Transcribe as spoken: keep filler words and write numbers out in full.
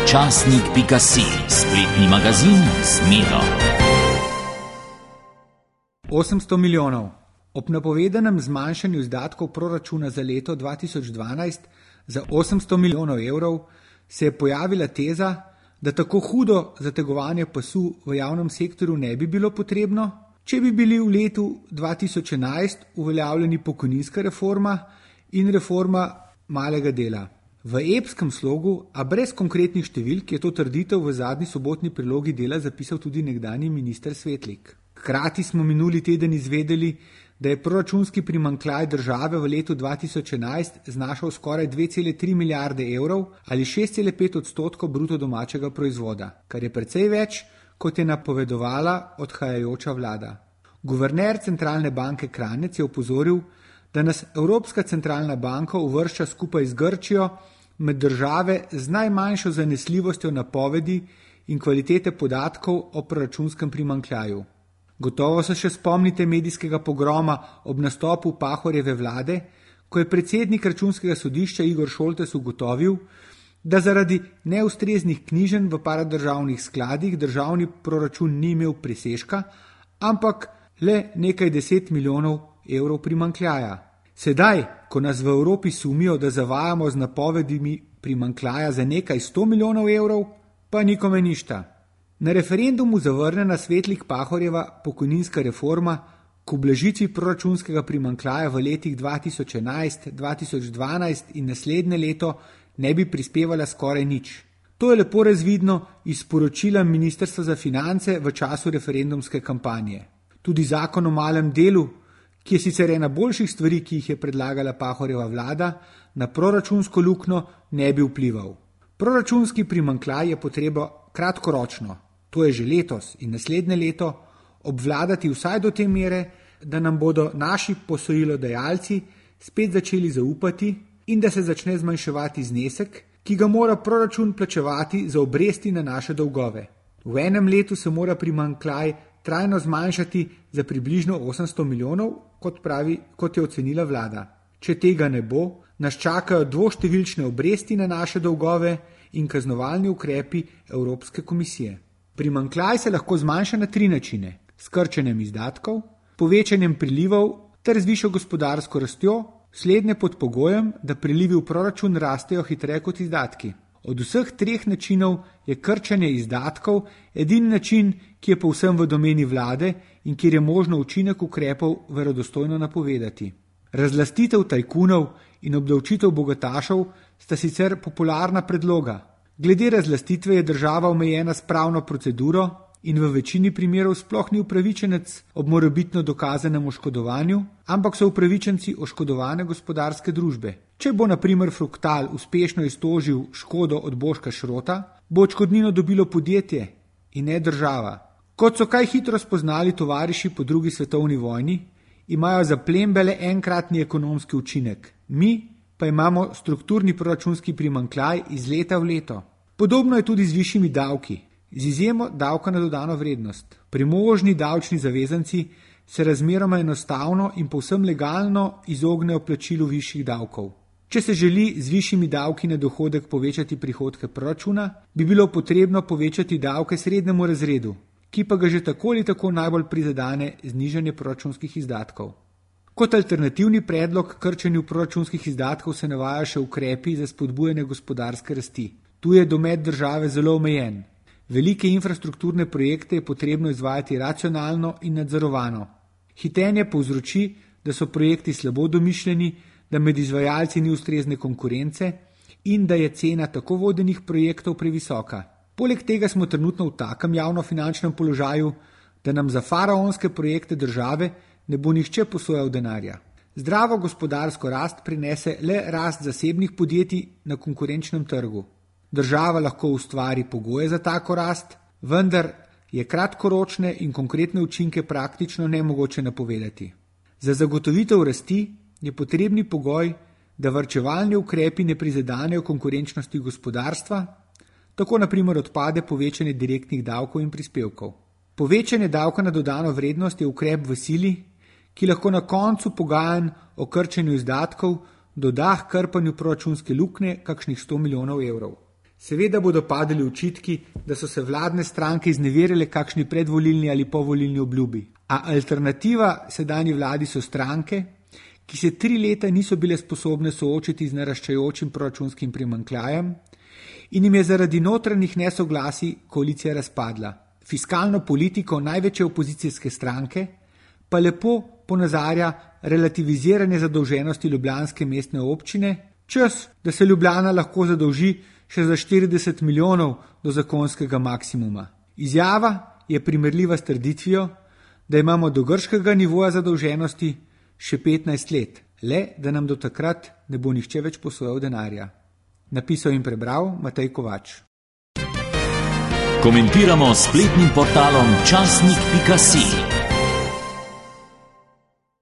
Časnik pika si, spletni magazin z Miro. osemsto milijonov. Ob napovedanem zmanjšanju izdatkov proračuna za leto dva tisoč dvanajst za osemsto milijonov evrov se je pojavila teza, da tako hudo zategovanje pasu v javnem sektorju ne bi bilo potrebno, če bi bili v letu dva tisoč enajst uveljavljeni pokojninska reforma in reforma malega dela. V epskem slogu, a brez konkretnih številk, je to trditev v zadnji sobotni prilogi Dela zapisal tudi nekdanji minister Svetlik. Hkrati smo minuli teden izvedeli, da je proračunski primanjkljaj države v letu dva tisoč enajst znašal skoraj dve celi tri milijarde evrov ali šest celi pet odstotkov bruto domačega proizvoda, kar je precej več, kot je napovedovala odhajajoča vlada. Guverner centralne banke Kranjec je opozoril, da nas Evropska centralna banka uvršča skupaj z Grčijo med države z najmanjšo zanesljivostjo napovedi in kvalitete podatkov o proračunskem primanjkljaju. Gotovo se še spomnite medijskega pogroma ob nastopu Pahorjeve vlade, ko je predsednik računskega sodišča Igor Šoltes ugotovil, da zaradi neustreznih knjiženj v paradržavnih skladih državni proračun ni imel presežka, ampak le nekaj deset milijonov evrov primanjkljaja. Sedaj, ko nas v Evropi sumijo, da zavajamo z napovedimi primanjkljaja za nekaj sto milijonov evrov, pa nikome ništa. Na referendumu zavrnjena Svetlik Pahorjeva pokojninska reforma k ublažitvi proračunskega primanjkljaja v letih dva tisoč enajst, dva tisoč dvanajst in naslednje leto ne bi prispevala skoraj nič. To je lepo razvidno iz sporočila Ministrstva za finance v času referendumske kampanje. Tudi zakon o malem delu, ki je sicer ena boljših stvari, ki jih je predlagala Pahorjeva vlada, na proračunsko luknjo ne bi vplival. Proračunski primanjkljaj je potreba kratkoročno, to je že letos in naslednje leto, obvladati vsaj do te mere, da nam bodo naši posojilodajalci spet začeli zaupati in da se začne zmanjševati znesek, ki ga mora proračun plačevati za obresti na naše dolgove. V enem letu se mora primanjkljaj trajno zmanjšati za približno osemsto milijonov, kot pravi, kot je ocenila vlada. Če tega ne bo, nas čakajo dvoštevilčne obresti na naše dolgove in kaznovalni ukrepi Evropske komisije. Primanjkljaj se lahko zmanjša na tri načine: s krčenjem izdatkov, povečanjem prilivov ter z višjo gospodarsko rastjo, slednje pod pogojem, da prilivi v proračun rastejo hitreje kot izdatki. Od vseh treh načinov je krčenje izdatkov edini način, ki je povsem v domeni vlade in kjer je možno učinek ukrepov verodostojno napovedati. Razlastitev tajkunov in obdavčitev bogatašev sta sicer popularna predloga. Glede razlastitve je država omejena s pravno proceduro in v večini primerov sploh ni upravičenec ob morebitno dokazanem oškodovanju, ampak so upravičenci oškodovane gospodarske družbe. Če bo na primer Fruktal uspešno iztožil škodo od Boška Šrota, bo odškodnino dobilo podjetje in ne država. Kot so kaj hitro spoznali tovariši po drugi svetovni vojni, imajo zaplembele enkratni ekonomski učinek. Mi pa imamo strukturni proračunski primanjkljaj iz leta v leto. Podobno je tudi z višjimi davki. Z izjemo davka na dodano vrednost. Premožni davčni zavezanci se razmeroma enostavno in povsem legalno izognejo plačilu višjih davkov. Če se želi z višjimi davki na dohodek povečati prihodke proračuna, bi bilo potrebno povečati davke srednjemu razredu, ki pa ga že tako ali tako najbolj prizadene znižanje proračunskih izdatkov. Kot alternativni predlog k krčenju proračunskih izdatkov se navaja še ukrepi za spodbujanje gospodarske rasti. Tu je domet države zelo omejen. Velike infrastrukturne projekte je potrebno izvajati racionalno in nadzorovano. Hitenje povzroči, da so projekti slabo domišljeni, da med izvajalci ni ustrezne konkurence in da je cena tako vodenih projektov previsoka. Poleg tega smo trenutno v takem javnofinančnem položaju, da nam za faraonske projekte države ne bo nihče posojal denarja. Zdravo gospodarsko rast prinese le rast zasebnih podjetij na konkurenčnem trgu. Država lahko ustvari pogoje za tako rast, vendar je kratkoročne in konkretne učinke praktično nemogoče napovedati. Za zagotovitev rasti je potrebni pogoj, da varčevalni ukrepi ne prizadenejo konkurenčnosti gospodarstva, tako na primer odpade povečanje direktnih davkov in prispevkov. Povečanje davka na dodano vrednost je ukrep v sili, ki lahko na koncu pogajanj o krčenju izdatkov doda k krpanju proračunske luknje kakšnih sto milijonov evrov. Seveda bodo padali očitki, da so se vladne stranke izneverile kakšni predvolilni ali povolilni obljubi. A alternativa sedanji vladi so stranke, ki se tri leta niso bile sposobne soočiti z naraščajočim proračunskim primanjkljajem in jim je zaradi notranjih nesoglasij koalicija razpadla. Fiskalno politiko največje opozicijske stranke pa lepo ponazarja relativiziranje zadolženosti ljubljanske mestne občine, čas, da se Ljubljana lahko zadolži še za štirideset milijonov do zakonskega maksimuma. Izjava je primerljiva s trditvijo, da imamo do grškega nivoja zadolženosti še petnajst let, le da nam do takrat ne bo nihče več posojal denarja. Napisal in prebral Matej Kovač. Komentiramo s spletnim portalom časnik pika si.